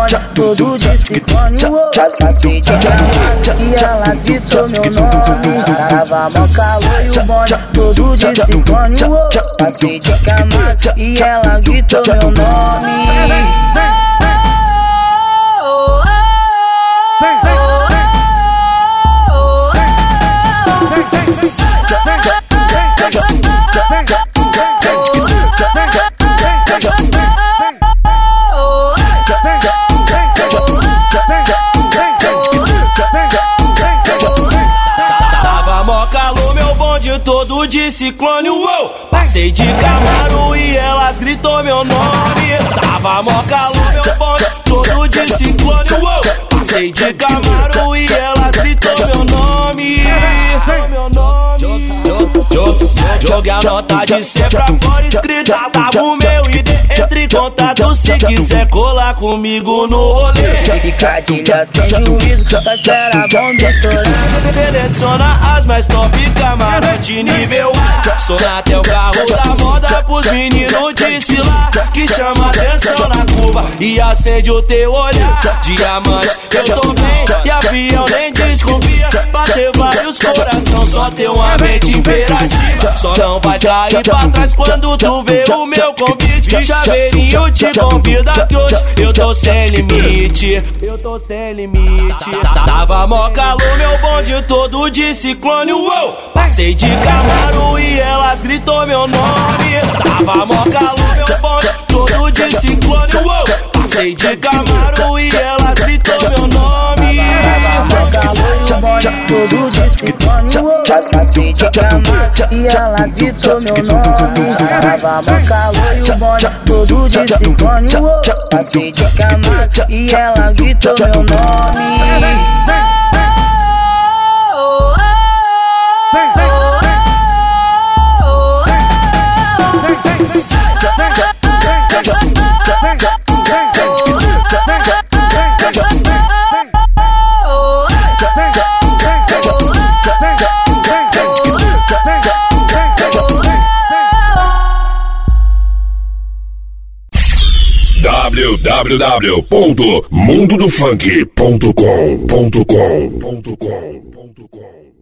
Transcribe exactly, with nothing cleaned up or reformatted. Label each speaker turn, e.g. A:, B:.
A: bonde todo de ciclone. Passei de Camargo e ela gritou meu nome. Tava mó calor e o bonde todo de ciclone. Passei de Camargo e ela gritou meu nome.
B: Tava mó calor, meu bonde todo de ciclone, uou! Passei de Camaro e elas gritou meu nome. Tava mó calor, meu bonde todo de ciclone, uou! Passei de Camaro e elas gritou meu nome. Meu nome. Joguei a nota de cem pra fora escrita, tava o meu I D. Entre em contato se quiser colar comigo no rolê.
A: Picadilha sem juízo, só espera bomba estourar.
B: Seleciona as mais top, camarote nível A. Sona até o carro da moda pros meninos desfilar, que chama atenção na curva e acende o teu olhar. Diamante, eu tô bem e avião nem desconfia. Bater vários coração, só ter uma mente imperativa. Só não vai cair pra trás quando tu vê o meu convite. Chaveirinho te convida que hoje eu tô sem limite. Eu tô sem limite. Tava mó calor, meu bonde todo de ciclone, uou! Passei de Camaro e elas gritou meu nome. Tava mó calor, meu bonde todo de ciclone, uou! Passei de Camaro e elas gritou meu nome.
A: Tava mó calor e o bonde todo de ciclone, uou! Passei de Camargo e elas gritou meu nome. Tava mó calor e o bonde todo de ciclone, uou! Passei de Camargo e ela gritou meu nome.
C: w w w ponto mundo do funk ponto com ponto com ponto com ponto com